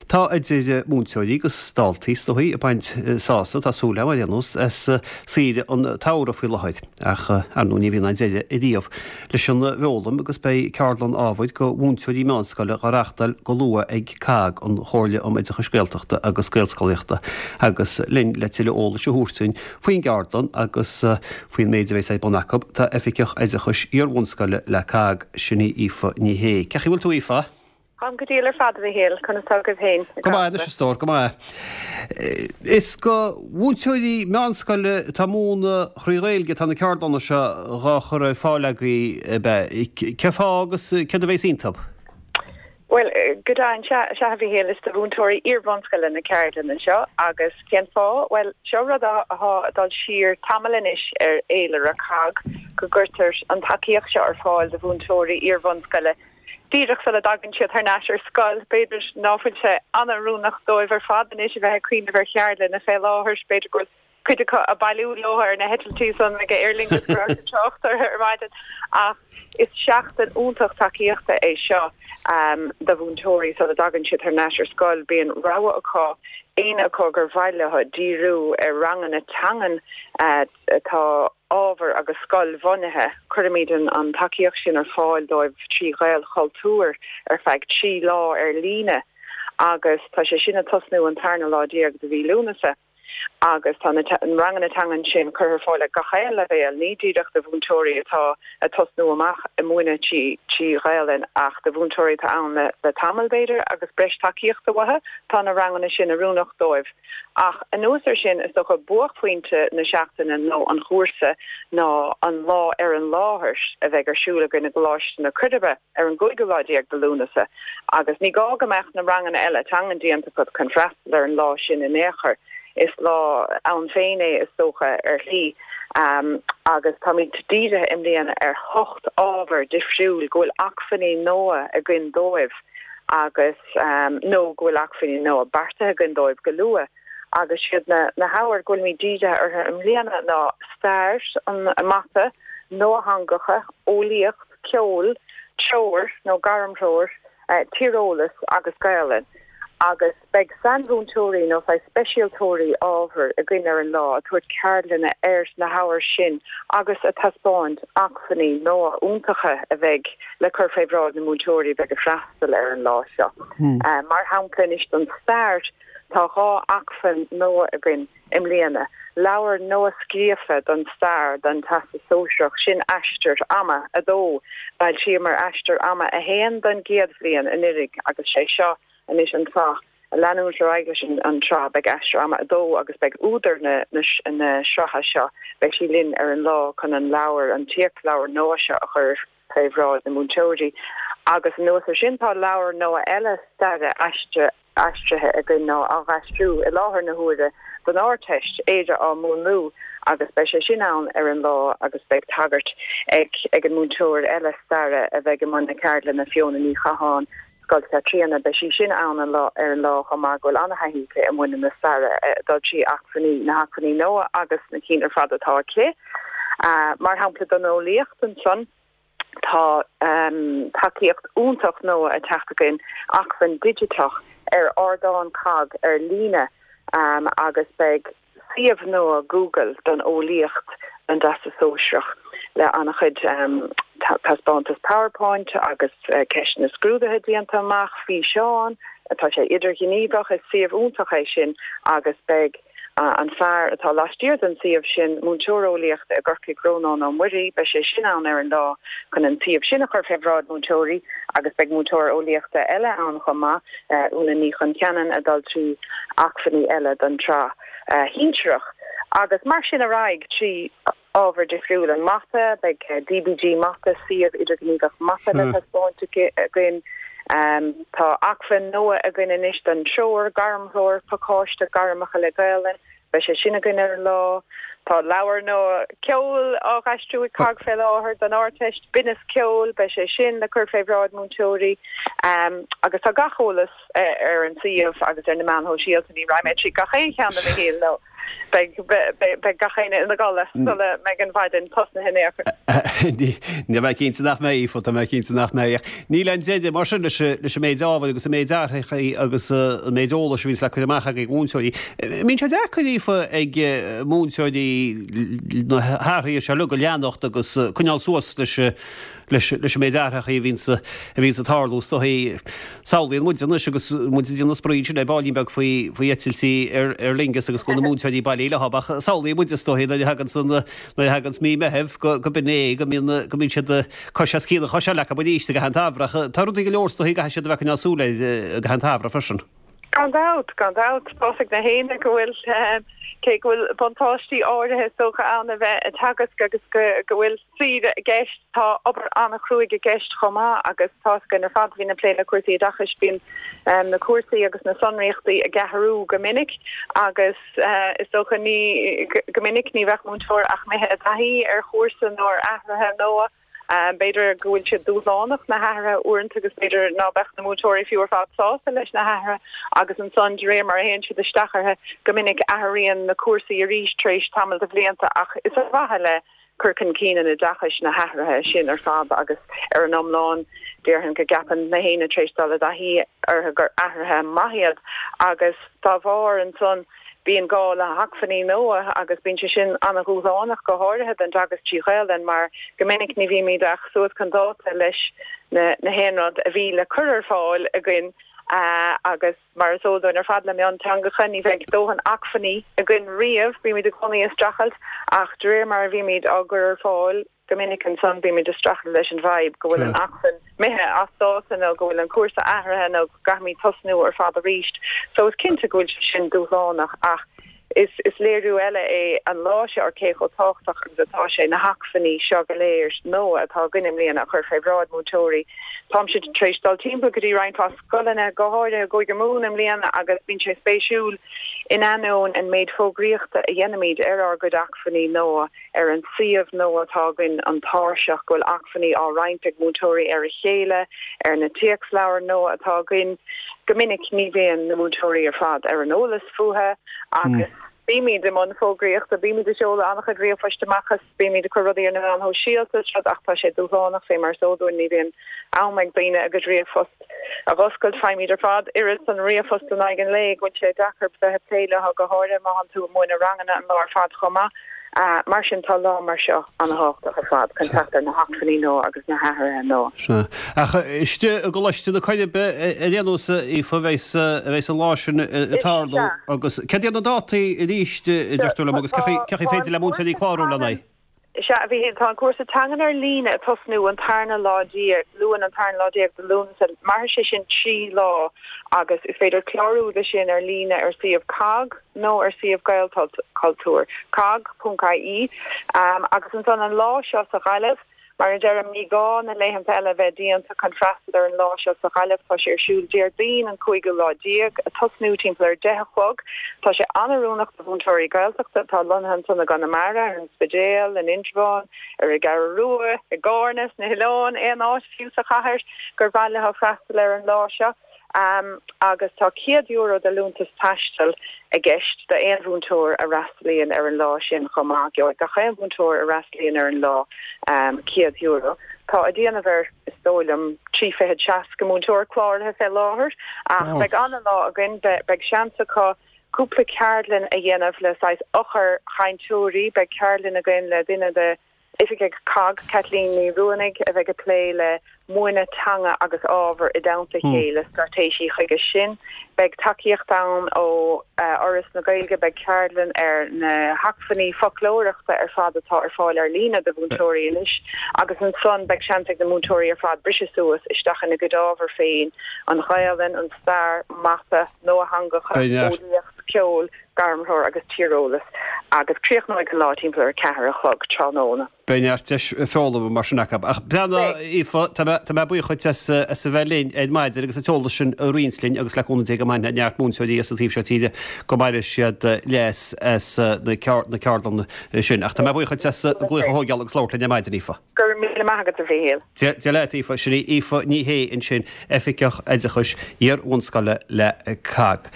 Tá ide múnteoí go stáiltaí doí a baint sása tá súla a dhéanús as siide an tára fí leid ach anúní bhína déide i díomh. Leis sin bholamm agus bei Carlan áhaid go múnteoí meánscaile go reachtal go lua ag cág an chóirle am idir scéalteachta agus scéalscalaíochta agus linn le tiile óla se húrtainn faoin Gardan agus faoin méidir bhééis é bonacab tá efficioch idir chus íorhúnscaile le cág sinní ífa ní hé. Cechi bhfuil tú ífa? Am go dílar fada bhí héal chuna tugad hain. Go maith is stór go maith. Is go bhúnteoí meánscaile tá múna chríréilge tána Cardanna se gá chur fáilagaí ceá agus ce a bhééis iontab? Well, godáin se a bhí héal is do bhúntóirí íorhhanscaile na Cardanna seo agus cean fá, well, seo rud a dal siar tamalinis éile a cág go gurtar an takeíoch seo ar fáil do bhúntóirí íorhhanscaile. Díireach sa a dagan siad tar náisiir scoil, beidir náfuil se anarúnach dóibh ar fadan is bheith cuioine bhar chearla na fé láthir beidir go chuide a bailú láthir na hetaltí san na airling trochttar ar maidid ach is seachtain úntaach takeíochta é seo do bhúntóirí sa a dagan siad tar náisiir scoil bíon ráha aá éine aá gur bhailethe díú ar rangan na tangan tá ábhar agus scoil bhonithe chuirimíden an takeíoch sin ar fáil dóibh trí ghail chaltúr ar feadh trí lá ar líne agus tá sé sinna tosnú an tarna ládíag do bhí lúnasa agus tá an rangan na tangan sin chur fáil le gachéil le bhéal ní díireach do bhúntóirí atá a tosnú amach i muine trí ghailin ach do bhúntóirí tá an le tamalbéidir agus breis takeíochta wathe tá na rangan sin a rúnach dóibh ach an úsar sin is do go buachpointe na seachtainna nó an chóirsa ná an lá ar an láthairs a bheith arsúla go na gláiste na cruidibe ar an goigoládíag do lúnasa agus ní gá gomeach na rangan eile tangan díanta go contrastal ar an lá sin in éair is lá an féine is socha ar lí agus tá mí díide imlíana ar hocht ábhar difriúil ghfuil achfaní nóa a gin dóibh agus nó ghfuil achfaní nóa barta a gin dóibh go lua agus siad na hauer ghfuil mí díide ar imlíana ná stairs an mata nó hangacha ólíocht ceol troir nó garamtroir tírólas agus gailen agus beg sanbúntóirí nó fá speisialtóirí ábhar a gine ar an lá tuair cearlanna airs na hauer sin agus a taspáint achfaní nó úntacha a bheith le chur féhrád na múntóirí bheith a freastal ar an lá seo. Mar hamplenis an start tá gá achfan nó a gin imlíana leabhar nó a scríofa don star don tasa sóiseach sin eisteirt ama a dó bail si mar eisteirt ama a héan don géadbhlion in irig agus sé seo an is an tá a leanúir aige an tra beag eistir ama a dó agus beag údar na sracha seo beag sí linn ar an lá chun an leabhar an tíoch leabhar nóa seo a chur taobhráid na múntóirí agus nuas ar sintá leabhar nóa eile staide eistrithe a gin ná a bheitstrú i láthair na huaide don áteist éidir á múnú agus bei sé sin an ar an lá agus beag tagart ag an múntóir eile staire a bheith go man na ceartla na fiona ní chaáin gáilta tríanana be sí sin an lá ar an lá chumá ghfuil anna haíte a muine na sara dul sí achfaní na hafaní nóa agus na cí ar fad atá clé mar hapla don ólíocht an son tá takeíocht úntaach nóa a teachtain achfan digitach ar ordáin cag ar líne agus beag siomh nóa Google don ólíocht an dasa sóiseach le anna chud taspáintas PowerPoint agus ceisna scrúdathe díanta amach fhí seán atá sé idir gníomhach is siomh úntaach é sin agus beag an fear atá lastíir an siomh sin múntóiríocht a ggurcaigh grónán an muirí be sé sin an ar an lá chun an siomh sinna chur febhrád múntóirí agus beag múntóiríochta eile an chumá úna ní chun ceanan a dul trí achfaní eile don tra hínseach agus mar sin a raig trí ábhar difriúil an mata beag DBG mata siomh idir gníomhach mata le taspáinte gin tá achfan nóa a gine inis an troir garamthóir paáiste garamacha le gailen be sé sinna gine ar lá tá leabhar nó ceol á gasistú cag fé láthir don áteist binas ceol be sé sin le chur féhráid múntóirí agus tá gacholalas ar an siomh agus ar na manthó síalta ní raimime trí gachéan cheanna na héal nó be gachéine in de galle sulle me an bhaidin tosna hinnéir. Ní bheith cinnta nach mé fo a cinnta nach méich. Ní le déide mar sin leis méid áhfuil agus méid dechaí agus méiddóla vís le chuideach ag múnseoí. Mín se dechaífa ag múnseoí háirí se lu go leannacht agus chuneál suas leis méid dechaí a vín a thlús hí saolaíon muidirna agus muidirna spríide le bailín beh faoi etiltí ar lingus agus gona múnseoí bailí le habach saolaí muidirtóí na hagan mí mehef go binné go mín si cos cíle cho le a budíiste go hantábrach. Tarú go leorstoí go se bheith asúla go hantábra fersin. Gan dat posig na héine gohfuil ke gohfuil bontáistí áirithe socha anna bheith a tagas agus gohfuil si a gceist tá obair anna cruúig a gceist chomá agus tá gan ar fad hína pléile cuasaí a dachas bín na cuasaí agus na sonríochtaí a gaharú gomininic agus is socha ní gomininic ní bheith múntóir ach methe a taí ar chósan nó ahrathe nóa. Beidir gohfuil si dúlánach na hara uint agus beidir ná bech na mútóirí fiúr fáá leis na hara agus an son ré mar hen si de stacharthe gomininic aíon na cuasaí a rís trééis tamil de bblianta ach is a bhaile curcan cían na dachas na hahrathe sin ar fab agus ar an omláin dearhann go gapan na héine trééisdal a hí ar gur ahrathe maiad agus tá bhar an son bíon gáil a hafanní nóa agus bín sin anna gúsánach go háirithe an dagus tíchail an mar gomininic ní bhí míideach suas candáta leis na héanrad a bhí le chuir fáil a gin agus mar sódún ar fad le mé antangachan ní bheith dóhan achfanní a gin riamh bí mí de coní strachelt ach dréir mar bhí míid agur fáil gomininic an son bí mí de strachel leis an bhaib gohfuil an achfan methe astásan nó gohfuil an cuasa ahrathe nó gahmí tosnú ar fad a ríist, so is cinnte gohfuil sin dúlánach ach is léirú eile é an láise ar cécho táchtach agus atá sé na hafanní seo go léir nó atá gnim líana a chur febráid mútóí. Tám si trééisdal timppla goí reinintá scolanna goáide go go múnam líana agus bín sé spéisiúil in anún an méid fógríochta a dhéanaid ar go achfanní nóa ar an siomh nó atágann an táseach gohfuil achfanní á reinintach mútóí ar a chéile ar na tíochsleabhar nó atágann gomininic ní bhéon na mútóí ar fad ar an ólas fuathe agus bíimi de man fógréocht a bíimi de seola annach a gréo foisteachchas bíimi de choí an an ho síaltas achta sé dúánach fé mar sóún ní bhíon ámeid bíine agus réofost a bhoscail feimimiidir fad iris an réofost an aigen le go sé dachar be téile ha go háide má an tú muoine rangana an mar fad chomma. Mar sin tá lá mar seo an háach a fad contactar na hafanní nó agus na hahar nó. Iste a go leiste na chuide be déanúsa í bhééis an lásin atádó agus ce an dátaí i ríiste deirúla agus cechi féidir le múnta í chláú lena. Se a bhí tá cuasa tangan ar lína a tosnú an tarna ládíag luúan an tarna ládíag de lún mar sé sin trí lá agus is féidir chlárúda sin ar lína ar siomh cag nó ar siomh gailcultúr cag.caí agus an san an lá seo sa gaileh mar Jeremy gá na leihan eile bheith díanta contrasted ar an lá seo sa gaileh tá sé ar siúil déirbín an chuige ládíag a tosnú timpplair dechog tá sé anarúnach do búntóirí gailteachta tá lonhan sanna Ganamara an Spedéal an Inchbán ar i gar ruúa i gánas na Hiláin éon áit fiú sa chathir gur bhaile ha freistal ar an lá seo agus tá €100 de lúntas taistal a gceist de éonbhúntóir a rastalíonn ar an lá sin chomá go chéonbhúntóir a rastalíonn ar an lá €100. Tá a déanamh istólam trífehead seas go múntóir chlárthe fé láthir ach beag anna lá a gin beag seansa cá cúpla ceardlinn a dhéanamh le 6 ochar chaintúirí beag ceardlinn a gin le duine de ifig cag Kathleen ní ruúnig a bheith go lé le muoine tanga agus ábhar i damta chéile stratéisi chuige sin beag takeíocht da ó oras na gailge beag ceardlinn ar na hafanní folklóireachta ar fad atá ar fáil ar lína de búntóirí inis agus an son beag seanteag na múntóirí ar fad brise suas isteach na godábhar féin an chailinn an star mata nó a hangacha óíocht ceol garmthór agus tírólas agus tríoch go lá timppla ar cethir a chug tróna. Beartis fála mar sinnacha. Ach brena ífa tá me buo chuid sa bhelín ag maidir agus atóla sin a ríonslín agus leúna go maine neart múnseí a tíh se tíide go maidir siad leis na ceardan sin. Ach tá me buo chuid glucha hógeal agus láirlín maidir ífa. Gur mí maigad a bhéal. De le ífa sinna ífa ní hé in sin efficeach éideachis ar únscaile le cag.